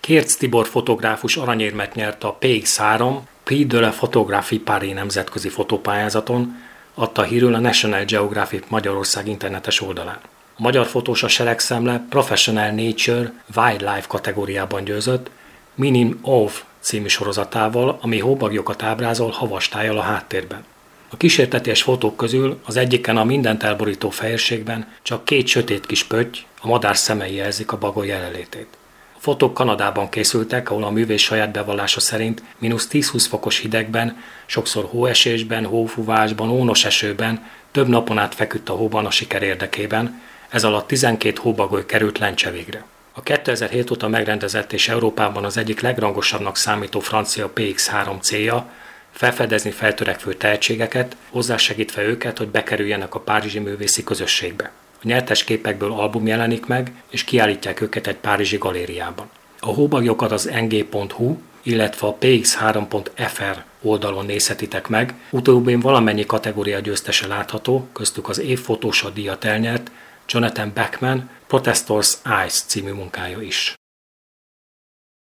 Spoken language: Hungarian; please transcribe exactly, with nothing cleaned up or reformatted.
Kértz Tibor fotográfus aranyérmet nyert a P X három Prix de la Photographie Paris nemzetközi fotópályázaton, adta hírül a National Geographic Magyarország internetes oldalán. A magyar fotós a seregszemle Professional Nature Wildlife kategóriában győzött, Minim of című sorozatával, ami hóbagyokat ábrázol havastályjal a háttérben. A kísérteties fotók közül az egyiken a mindent elborító fehérségben csak két sötét kis pötty, a madár szemei jelzik a bagoly jelenlétét. A fotók Kanadában készültek, ahol a művész saját bevallása szerint mínusz tíz-húsz fokos hidegben, sokszor hóesésben, hófúvásban, ónos esőben, több napon át feküdt a hóban a siker érdekében, ez alatt tizenkét hóbagoly került Lencse végre. A kétezer-hét óta megrendezett és Európában az egyik legrangosabbnak számító francia P X három célja felfedezni feltörekvő tehetségeket, hozzásegítve őket, hogy bekerüljenek a párizsi művészi közösségbe. A nyertes képekből album jelenik meg, és kiállítják őket egy párizsi galériában. A hóbagyokat az en gé pont hú, illetve a P X három pont F R oldalon nézhetitek meg, utóbbin valamennyi kategória győztese látható, köztük az év fotósa díjat elnyert Jonathan Bachman Protestors Eyes című munkája is.